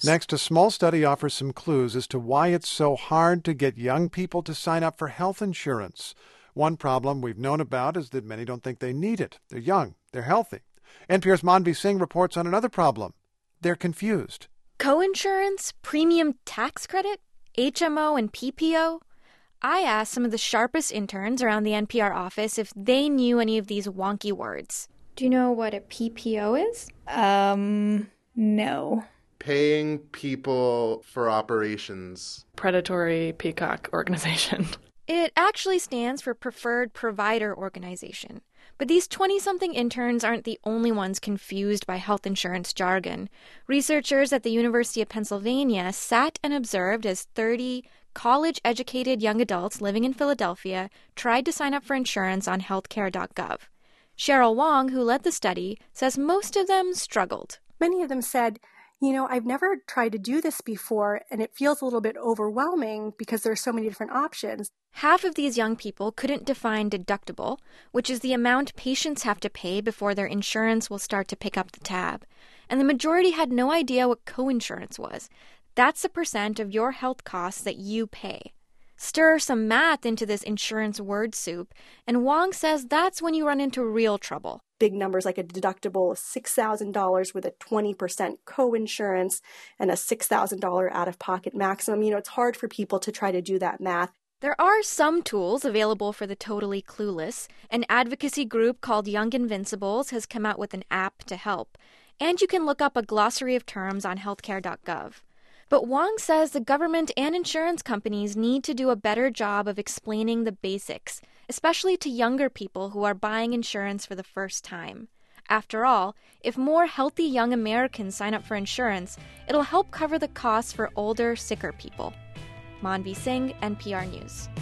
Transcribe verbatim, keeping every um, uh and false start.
Next, a small study offers some clues as to why it's so hard to get young people to sign up for health insurance. One problem we've known about is that many don't think they need it. They're young. They're healthy. N P R's Manvi Singh reports on another problem. They're confused. Coinsurance, premium tax credit, H M O, and P P O? I asked some of the sharpest interns around the N P R office if they knew any of these wonky words. Do you know what a P P O is? Um, no. Paying people for operations. Predatory peacock organization. It actually stands for Preferred Provider Organization. But these twenty-something interns aren't the only ones confused by health insurance jargon. Researchers at the University of Pennsylvania sat and observed as thirty college-educated young adults living in Philadelphia tried to sign up for insurance on healthcare dot gov. Cheryl Wong, who led the study, says most of them struggled. Many of them said, you know, I've never tried to do this before, and it feels a little bit overwhelming because there are so many different options. Half of these young people couldn't define deductible, which is the amount patients have to pay before their insurance will start to pick up the tab. And the majority had no idea what coinsurance was. That's the percent of your health costs that you pay. Stir some math into this insurance word soup, and Wong says that's when you run into real trouble. Big numbers like a deductible of six thousand dollars with a twenty percent coinsurance and a six thousand dollars out-of-pocket maximum. You know, it's hard for people to try to do that math. There are some tools available for the totally clueless. An advocacy group called Young Invincibles has come out with an app to help. And you can look up a glossary of terms on healthcare dot gov. But Wong says the government and insurance companies need to do a better job of explaining the basics, especially to younger people who are buying insurance for the first time. After all, if more healthy young Americans sign up for insurance, it'll help cover the costs for older, sicker people. Manvi Singh, N P R News.